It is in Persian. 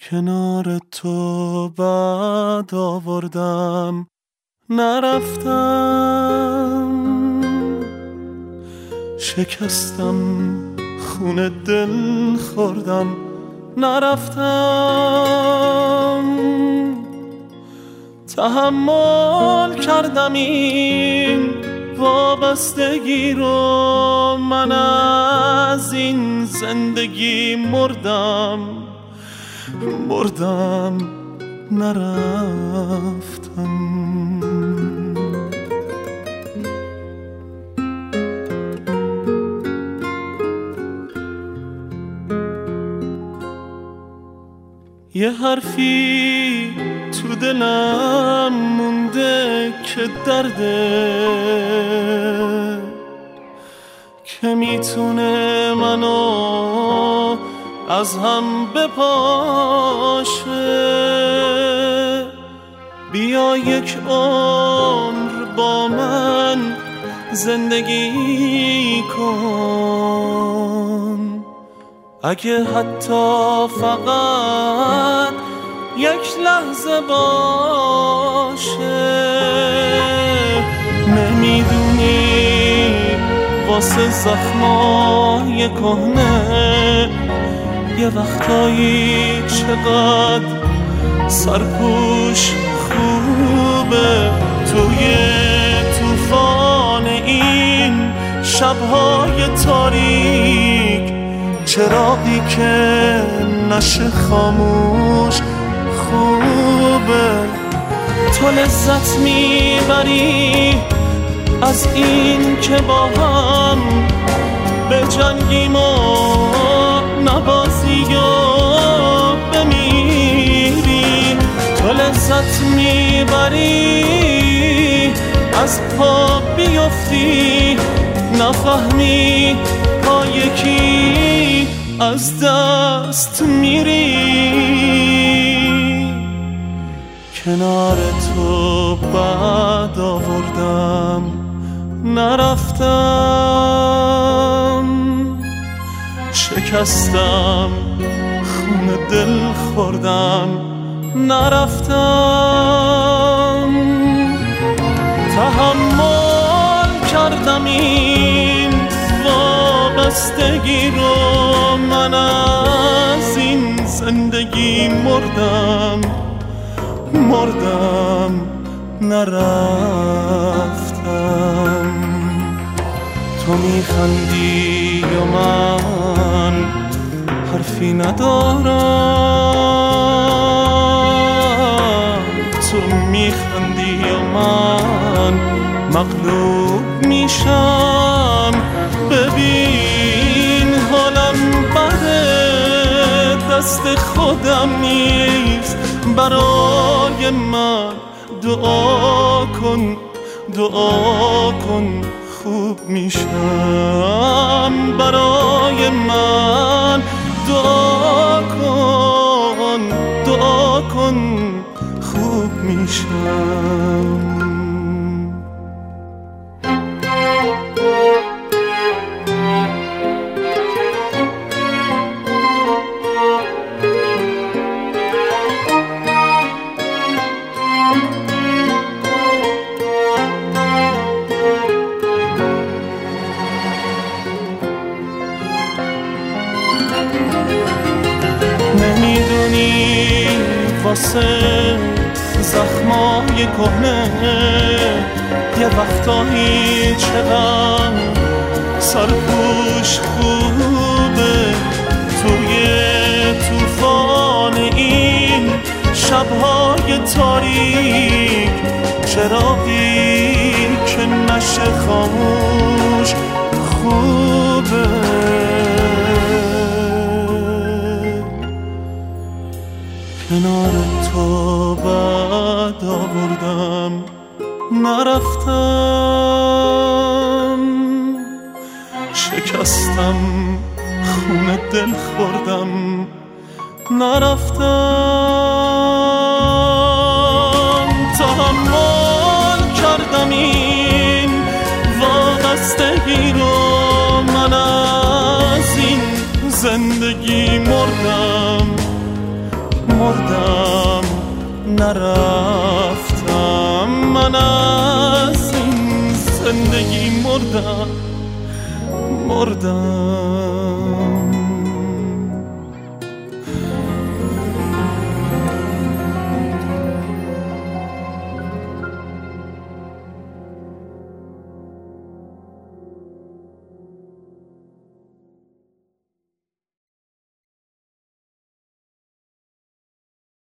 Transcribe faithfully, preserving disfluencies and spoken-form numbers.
کنار تو بعد آوردم نرفتم، شکستم خون دل خوردم نرفتم، تحمل کردم این وابستگی رو، من از این زندگی مردم مردم نرفتم. یه حرفی تو دلم مونده که درده، که میتونه منو از هم بپاشه. بیا یک عمر با من زندگی کن، اگه حتی فقط یک لحظه باشه. نمیدونی واسه زخمای کهنه یه وقتایی چقدر سرپوش خوبه، توی طوفان این شبهای تاریک چراغی که نشه خاموش خوبه. تو لذت میبری از این که با هم به جنگیم و نبازی و بمیری. تو لذت میبری از پا بیفتی نفهمی پا یکی از دست میری. کنار تو بعد آوردم نرفتم، شکستم خون دل خوردم نرفتم، تحمل کردم این وابستگی رو، من از این زندگی مردم مردم نرفتم. تو میخندی و من حرفی ندارم، تو میخندی و من مغلوب میشم. ببین حالم بده، دست خودم نیست، برای من دعا کن دعا کن خوب میشم. برای من دعا کن دعا کن خوب میشم. نمیدونی واسه زخمای کهنه یه وقتایی چقدر سرپوش خوبه، توی طوفان این شبهای تاریک چراغی که نشه خاموش خوبه. کنار تو بعد آوردم نرفتم، شکستم خون دل خوردم نرفتم، تحمل کردم این وابستگی رو، من از این زندگی مردم مردم نرفتم، من از این زندگی مردم مردم